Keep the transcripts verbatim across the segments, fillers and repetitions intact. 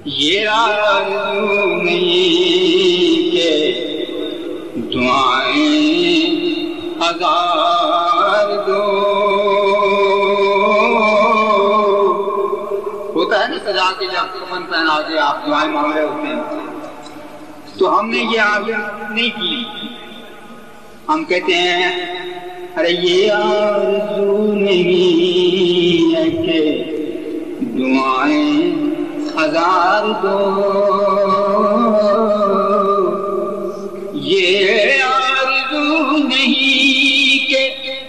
یہ آرزو نہیں کہ دعائیں ہزار دو. ہوتا ہے نا سجا کے جب کفن پہنا کے آپ دعائیں مانگ رہے ہوتے ہیں، تو ہم نے یہ آرزو نہیں کی. ہم کہتے ہیں ارے یہ آرزو نہیں ہے کہ دعائیں ہزار دو. یہ آرزو نہیں کہ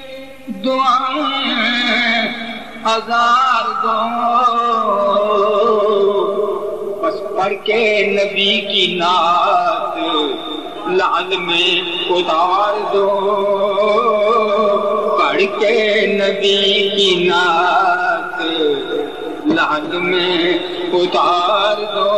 دعائیں ہزار دو. بس پڑھ کے نبی کی نعت لعل میں اتار دو. پڑھ کے نبی کی نعت لعل میں اتار دو.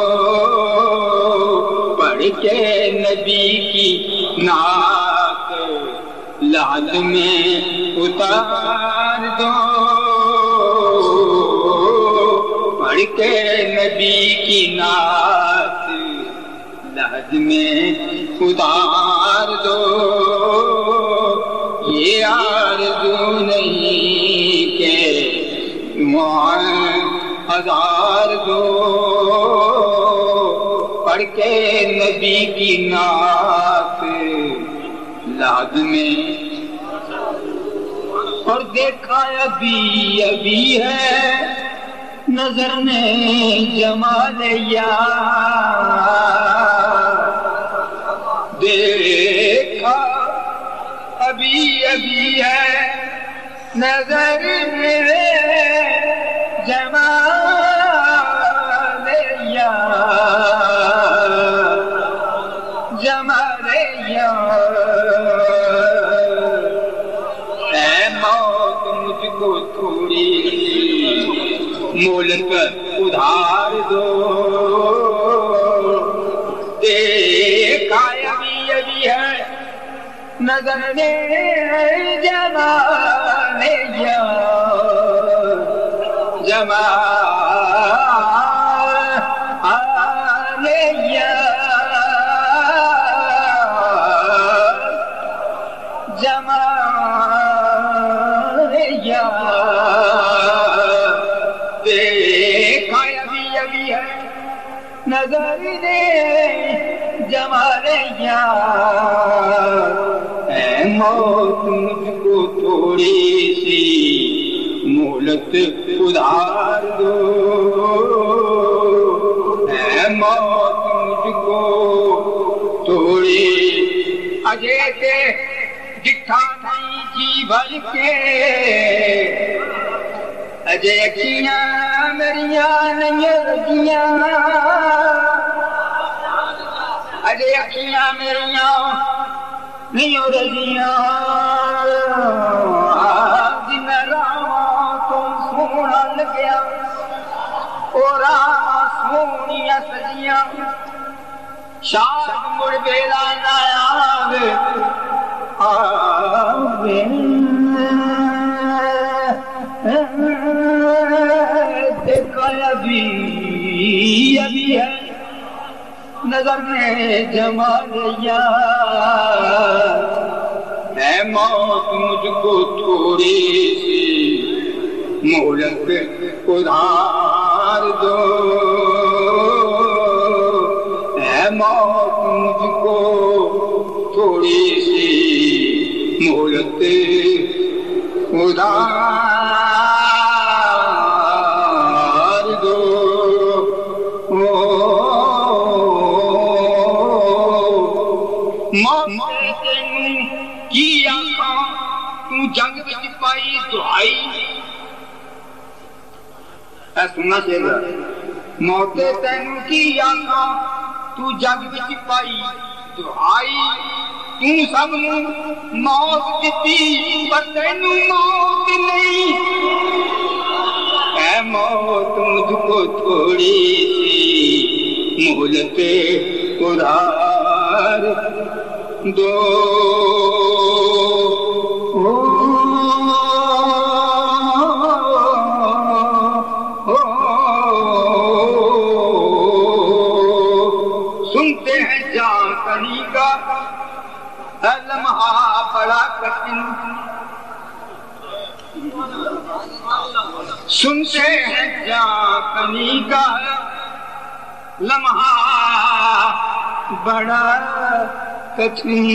پڑھ کے نبی کی نعت لعل میں اتار دو. پڑھ کے نبی کی نعت لعل میں اتار دو. یہ آرزو نہیں کہ دعائیں ہزار دو. پڑھ کے نبی کی نعت لعل میں. اور دیکھا ابھی ابھی ہے نظر نے جمال یار. دیکھا ابھی ابھی ہے نظر میں جمال یار. جمال یار. اے موت مجھ کو تھوڑی مہلت ادھار دو. دیکھا ابھی ابھی ہے نظر نے جمال یار. جمال یار. جمال یار. دیکھا ابھی ابھی ہے نظر نے جمال یار. اے موت مجھ کو تھوڑی سی مہلت ادھار دو. اے موت مجھ کو تھوڑی. اجے تے دکھا نہیں جی بھر کے. اجے اکھیاں میریاں نہیں رجیاں. اجے اکھیاں میریاں نہیں رجیاں. جن راواں تو سونا لگیا او راواں سونیاں سجیاں. شاد مڑ بیلا نہ آوے آوے. دیکھا ابھی ابھی ہے نظر میں جمال یار. اے موت مجھ کو تھوڑی سی مہلت ادھار دو. اے موت مجھ کو تھوڑی سی مہلت ادھار دو. موت کی آنکھاں تو جنگ وچ پائی دعائی. اے سننا چاہیے. موت تینوں کی آنکھاں تو جنگ وچ پائی دعائی. تو سب نوں موت دتی پر تینوں موت نہیں. اے موت مجھ کو تھوڑی سی مہلت ادھار دو. او کا لمحہ بڑا کٹن سنتے ہیں جاں کنی کا لمحہ بڑا کٹن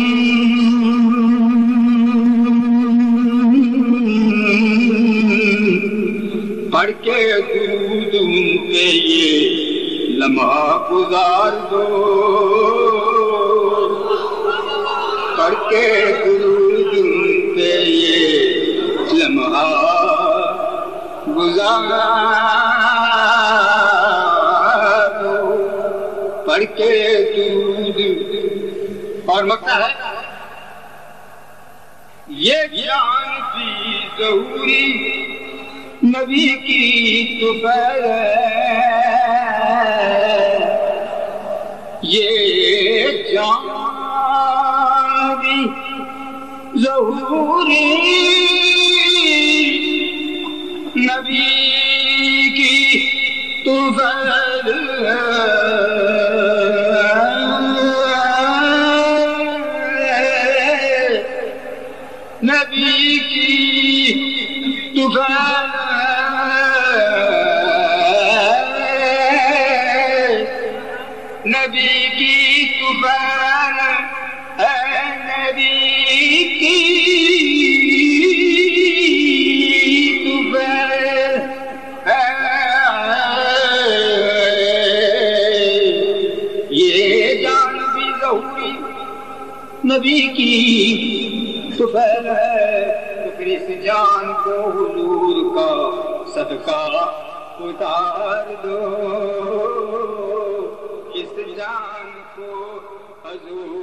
پڑھ کے درود ان پہ یہ لمحہ گزار دو پڑھ کے درود ان پہ یہ لمحہ گزار دو پڑھ کے درود اور مکہ ہے یہ جان بھی ضروری نبی کی تو پیر یہ جان بھی ظہوری نبی کی تو پیر نبی کی تو پیر نبی کی طوفان ہے نبی کی طوفان ہے یہ جان بھی ظہوری نبی کی طوفان ہے تو پھر اس جان کو حضور کا صدقہ اتار دو اس جان کو حضور